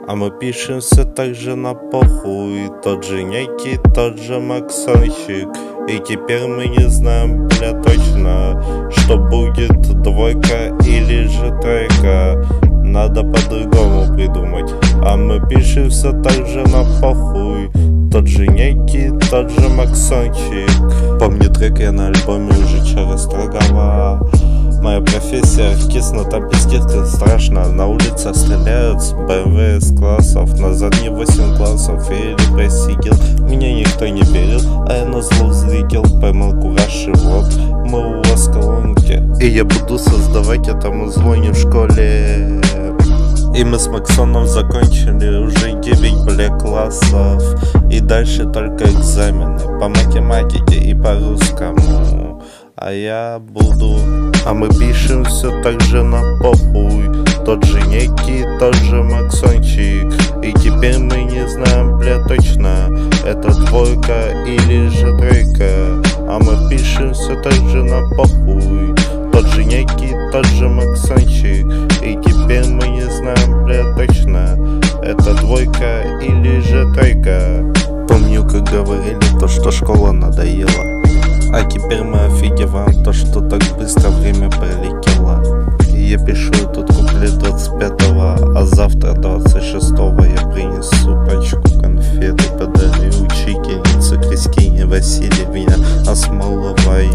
А мы пишемся также на похуй. Тот же некий, тот же Максончик. И теперь мы не знаем, бля, точно, что будет двойка или же тройка. Надо по-другому придумать. А мы пишемся также на похуй. Тот же некий, тот же Максончик. Помню трек я на альбоме уже через Строгова. Моя профессия артист, но там пиздец страшно. На улицах стреляют с БМВ из классов. На задние 8 классов или просидел. Меня никто не верил, а я на зло взлетел. Поймал кураж и вот мы у вас в колонке. И я буду создавать этому зло не в школе. И мы с Максоном закончили уже 9, бля, классов. И дальше только экзамены по математике и по русскому. А я буду... А мы пишем все так же на похуй. Тот же некий, тот же Максончик. И теперь мы не знаем, бля, точно, это двойка или же тройка. А мы пишем все так же на похуй. Тот же некий, тот же Максончик. И теперь мы не знаем, бля, точно, это двойка или же тройка. Помню, как говорили то, что школа надоела. А теперь мы офигеваем то, что так быстро время пролетело. И я пишу этот куплет 25-го, а завтра 26-го я принесу пачку конфет и подарю учительнице Кристине Васильевне Осмоловой.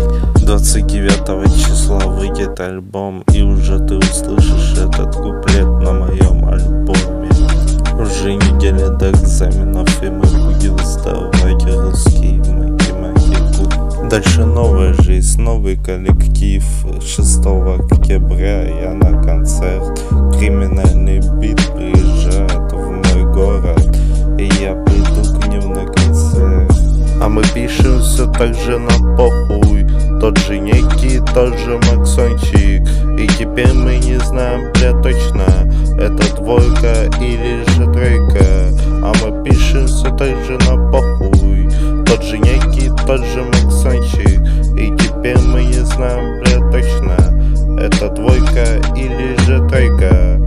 29 числа выйдет альбом, и уже ты услышишь этот куплет на моем альбоме. Уже неделя до экзаменов, и мы будем сдавать русский в математику. Дальше новая жизнь, новый коллектив. 6 октября я на концерт. Криминальный бит приезжает в мой город, и я приду к ним на концерт. А мы пишем все так же на похуй. Тот же некий, тот же Максончик. И теперь мы не знаем, бля, точно, это двойка или же тройка. А мы пишем все так же на похуй. Тот же некий, тот же Максончик. И теперь мы не знаем, бля, точно, это двойка или же тройка.